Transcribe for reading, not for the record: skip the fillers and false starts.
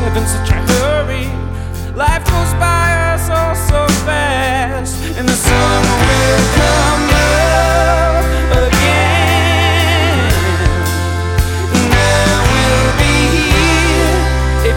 in such a hurry. Life goes by us all so fast, and the sun